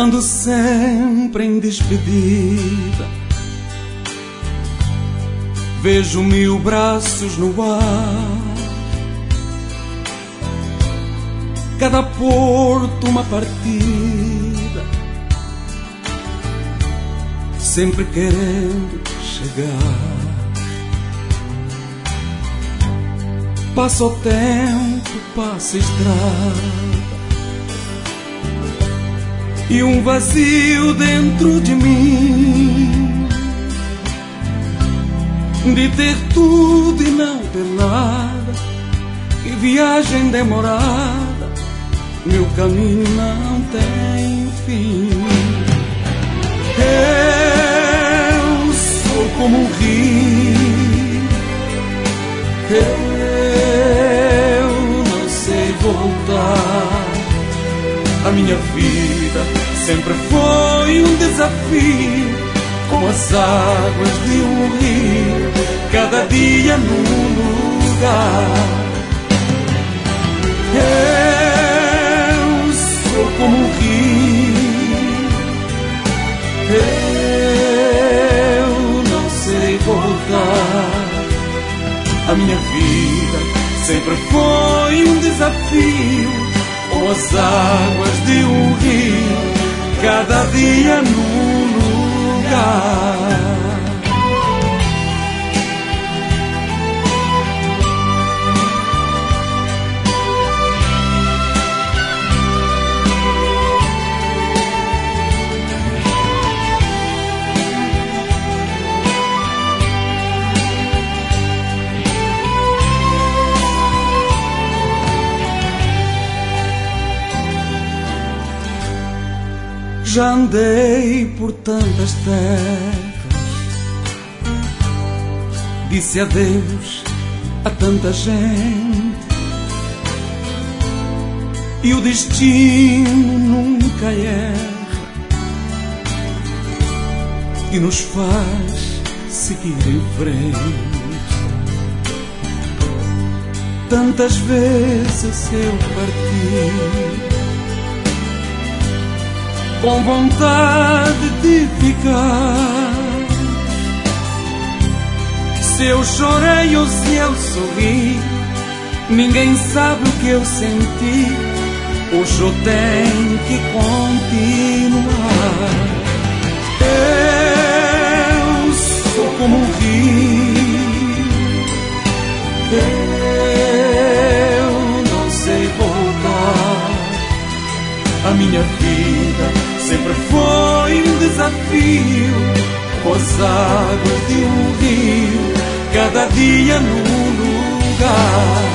ando sempre em despedida. Vejo 1000 braços no ar, cada porto uma partida, sempre querendo chegar. Passa o tempo, passa a estrada, e um vazio dentro de mim, de ter tudo e não ter nada. Que viagem demorada, meu caminho não tem fim. Eu sou como um rio, eu não sei voltar. A minha vida sempre foi um desafio, como as águas de um rio, cada dia num lugar. Eu sou como um rio, eu não sei voltar. A minha vida sempre foi um desafio, como as águas de um rio, cada dia num lugar. Já andei por tantas terras, disse adeus a tanta gente, e o destino nunca erra e nos faz seguir em frente. Tantas vezes eu parti com vontade de ficar. Se eu chorei ou se eu sorri, ninguém sabe o que eu senti. Hoje eu tenho que continuar. Eu sou como um rio, eu não sei voltar. A minha vida sempre foi um desafio, com as águas de um rio, cada dia num lugar.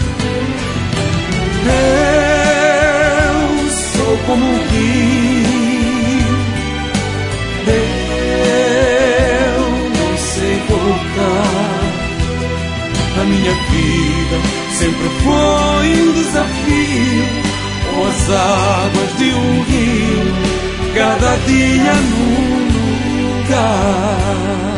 Eu sou como um rio, eu não sei voltar. A minha vida sempre foi um desafio, com as águas de um rio, cada dia num lugar.